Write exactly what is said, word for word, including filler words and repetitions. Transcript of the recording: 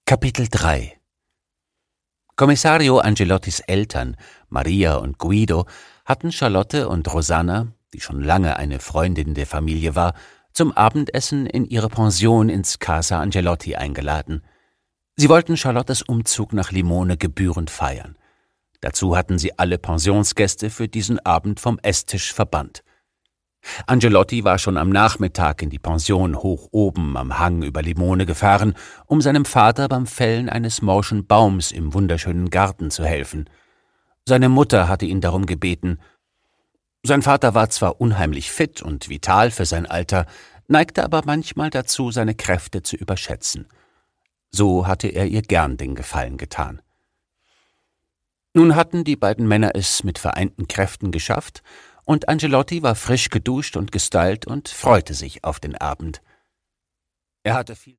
Kapitel drei Kommissario Angelottis Eltern, Maria und Guido, hatten Charlotte und Rosanna, die schon lange eine Freundin der Familie war, zum Abendessen in ihre Pension ins Casa Angelotti eingeladen. Sie wollten Charlottes Umzug nach Limone gebührend feiern. Dazu hatten sie alle Pensionsgäste für diesen Abend vom Esstisch verbannt. Angelotti war schon am Nachmittag in die Pension hoch oben am Hang über Limone gefahren, um seinem Vater beim Fällen eines morschen Baums im wunderschönen Garten zu helfen. Seine Mutter hatte ihn darum gebeten. Sein Vater war zwar unheimlich fit und vital für sein Alter, neigte aber manchmal dazu, seine Kräfte zu überschätzen. So hatte er ihr gern den Gefallen getan. Nun hatten die beiden Männer es mit vereinten Kräften geschafft, und Angelotti war frisch geduscht und gestylt und freute sich auf den Abend. Er hatte viel